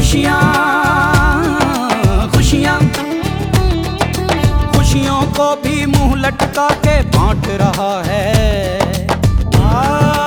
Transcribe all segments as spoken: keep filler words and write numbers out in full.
खुशियाँ खुशियाँ खुशियों को भी मुंह लटका के बांट रहा है। आ,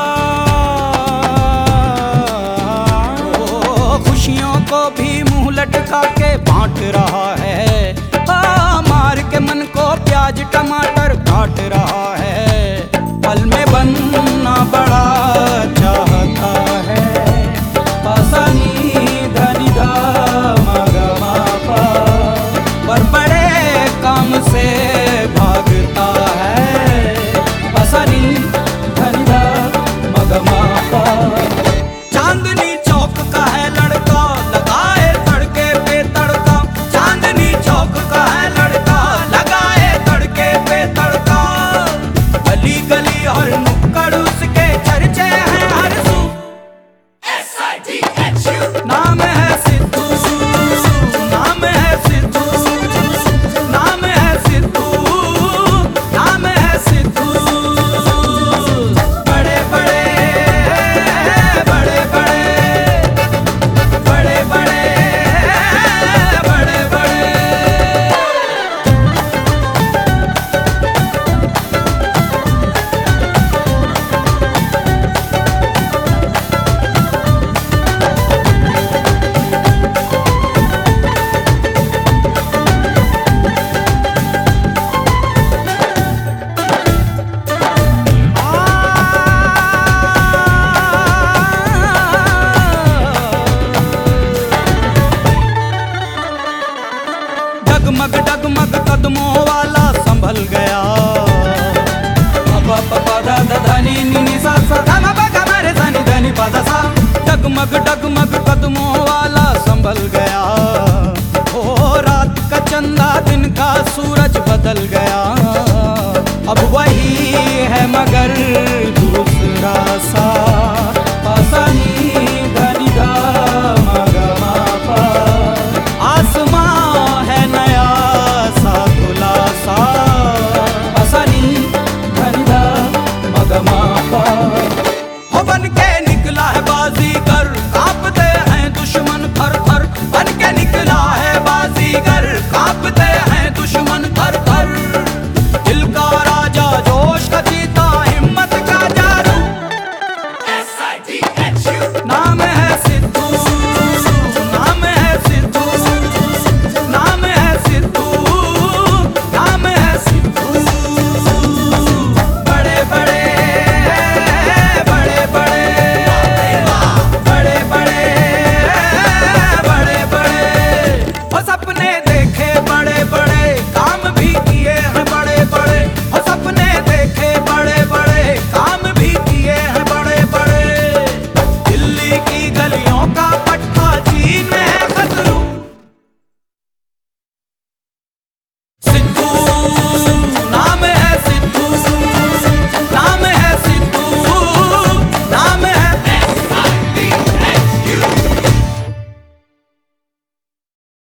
ओ, खुशियों को भी मुंह लटका के बांट रहा है। आ, मार के मन को प्याज टमाटर काट रहा है। पल में बनना बड़ा चाहता है। पासानी धनी धा मगा मापा, पर बड़े काम से भागता है। पासानी धनी धा मगा मापा। चांदनी चौक का है लड़का, लगाए तड़के पे तड़का। चांदनी चौक का है लड़का, लगाए तड़के पे तड़का। गली गली और नुक्कड़ उसके चर्चे हैं हर सू। S I D H U नाम है सिद्धू, नाम है सिद्धू, नाम है सिद्धू, नाम है सिद्धू। बड़े बड़े बड़े बड़े बड़े बड़े बड़े बड़े डगमग डगमग कदमों वाला संभल गया। पापा पापा दादा धनी नी सा सा धा पा गा रे सा नी धनी पा सा। डगमग डगमग कदमों वाला संभल गया।